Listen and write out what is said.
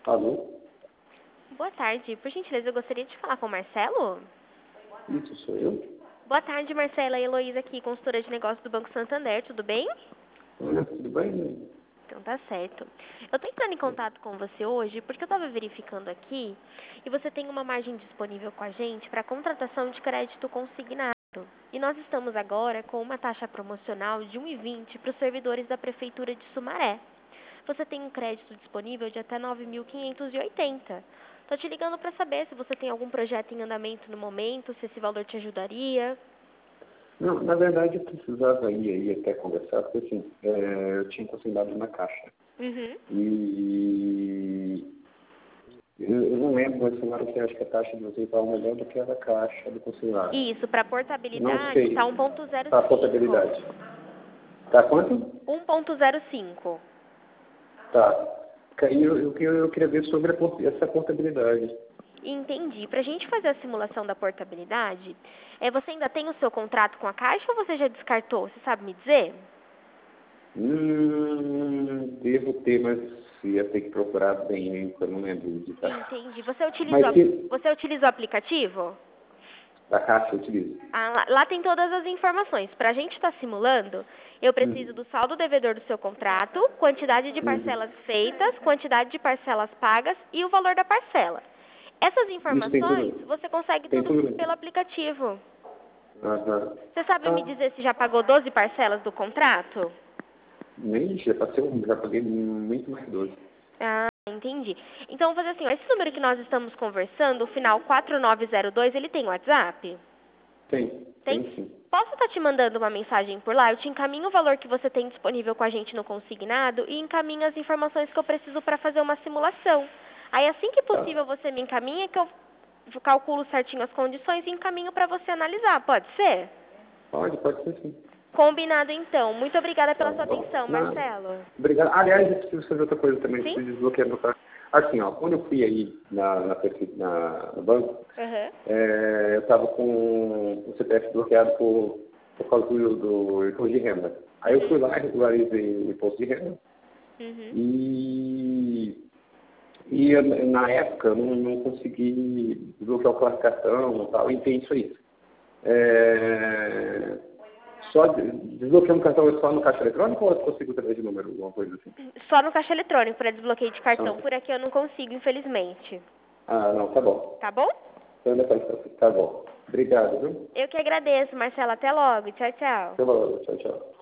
Alô? Boa tarde. Por gentileza, eu gostaria de falar com o Marcelo. Isso sou eu? Boa tarde, Marcela. Heloísa aqui, consultora de negócios do Banco Santander. Tudo bem? Tudo bem? Então tá certo. Eu tô entrando em contato com você hoje porque eu estava verificando aqui e você tem uma margem disponível com a gente para contratação de crédito consignado. E nós estamos agora com uma taxa promocional de 1,20 para os servidores da Prefeitura de Sumaré. Você tem um crédito disponível de até 9.580. Tô te ligando para saber se você tem algum projeto em andamento no momento, se esse valor te ajudaria. Não, na verdade eu precisava ir aí até conversar, porque assim, eu tinha consignado na Caixa. Uhum. E eu não lembro, mas falaram que acho que a taxa de vocês estava melhor do que a da Caixa do consignado. Isso, para Não portabilidade sei. tá Tá a 1,05. portabilidade. Tá quanto? 1,05. Tá. Aí eu queria ver sobre essa portabilidade. Entendi. Para a gente fazer a simulação da portabilidade, você ainda tem o seu contrato com a Caixa ou você já descartou? Você sabe me dizer? Devo ter, mas ia ter que procurar bem, hein, porque eu não lembro de tá. Entendi. Mas se Você utiliza o aplicativo? da Caixa eu utilizo. Lá tem todas as informações. Para a gente estar simulando, eu preciso Hum, do saldo devedor do seu contrato, quantidade de hum. parcelas feitas, quantidade de parcelas pagas e o valor da parcela. Essas Isso tem informações tudo. você consegue Tem tudo tudo. pelo aplicativo. Aham. Você sabe me Ah, dizer se já pagou 12 parcelas do contrato? nem já paguei muito mais que 12. Ah, entendi. Então, vou fazer assim, ó, esse número que nós estamos conversando, o final 4902, ele tem WhatsApp? Tem? Tem sim. Posso estar te mandando uma mensagem por lá? Eu te encaminho o valor que você tem disponível com a gente no consignado e encaminho as informações que eu preciso para fazer uma simulação. Aí, assim que Tá. possível, você me encaminha que eu calculo certinho as condições e encaminho para você analisar. Pode ser? Pode ser sim. Combinado, então. Muito obrigada Tá pela sua bom. atenção, Marcelo. Obrigado. Aliás, eu preciso fazer outra coisa também, Sim? preciso desbloquear meu carro. Assim, ó, quando eu fui aí no banco, Aham. eu estava com o CPF bloqueado por causa do imposto de renda. Aí eu fui Uhum. lá, regularizei o imposto de renda Uhum. na época eu não consegui desbloquear o cartão e tal, enfim, isso aí. É, só desbloqueando o cartão é só no caixa eletrônico ou eu consigo através de número, alguma coisa assim? Só no caixa eletrônico para desbloqueio de cartão. Não. Por aqui eu não consigo, infelizmente. Ah, não, tá bom. Tá bom? Então, tá bom. Obrigado, viu? Eu que agradeço, Marcela. Até logo. Tchau, tchau. Até logo. Tchau, tchau.